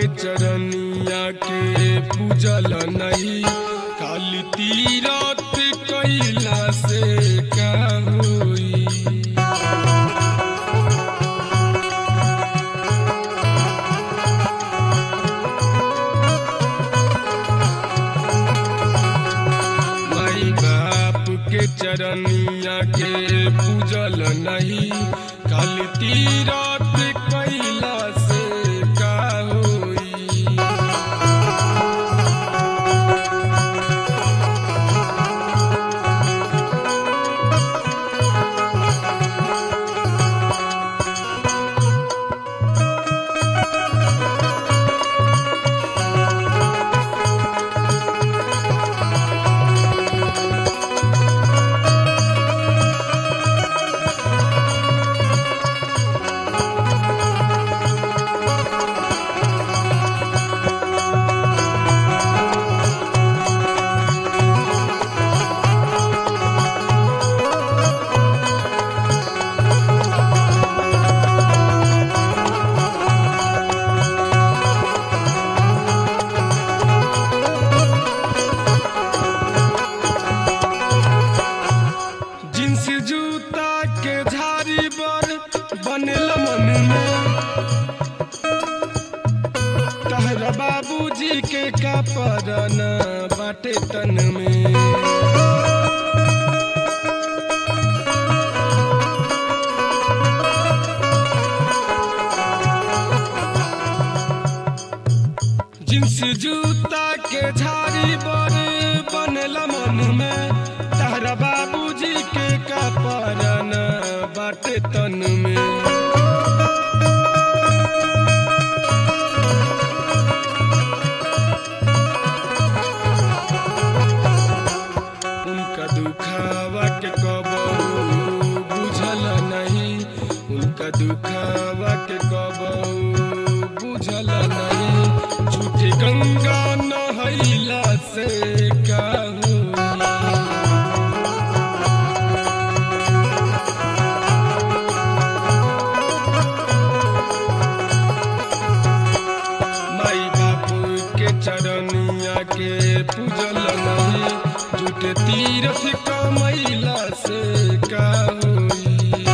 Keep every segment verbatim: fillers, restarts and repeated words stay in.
के चरनिया के पूजल नहीं, खाली तीरथ कैला से का होई। माई बाप के चरनिया के पूजल नहीं, खाली तीरथ कैला से का होई। बनेला मन में तहरा बाबूजी के कपरन बाटे तन में। जींस जूता के झाड़ी बर बनेला मन में तहरा बाबूजी के कपरन बाटे तन में। उनका दुखावा के कबहू बुझल नहीं, उनका दुखावा के कबहू बुझल नहीं, झूठी गंगा नहैला से का होई। चरनिया के पूजल नहीं, झूठे तीरथ कमैला से का होई।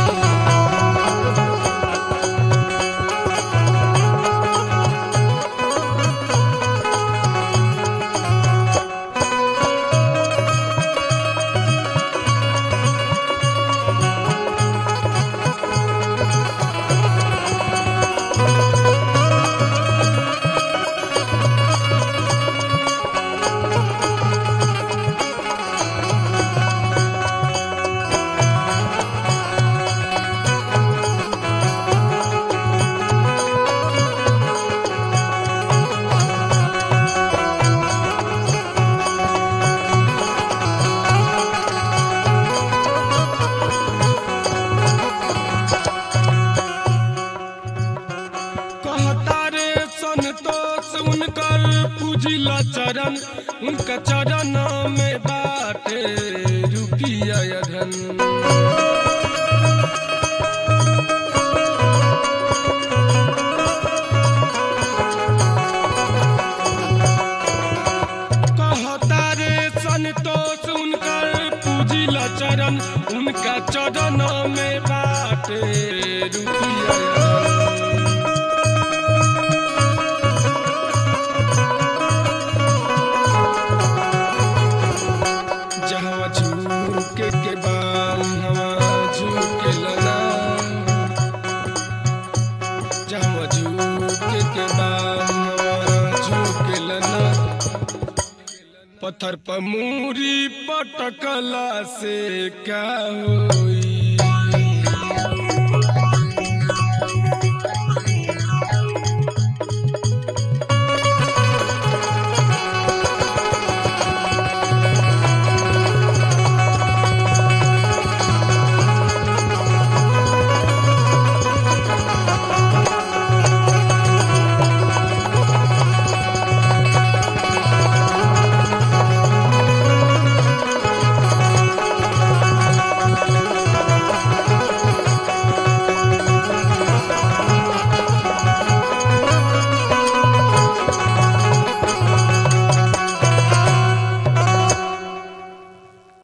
उनकर पूजिला चरण, उनका चरण में बाटे रुपया धन। कहता रे संतोष उनकर पूजिला चरण, उनका चरण में बाटे रुपया धन। झुके के बाम हवा झुके लना, जहाँ झुके के बाम हवा झुके लना, पत्थर पर मूरी पटकला से का होई।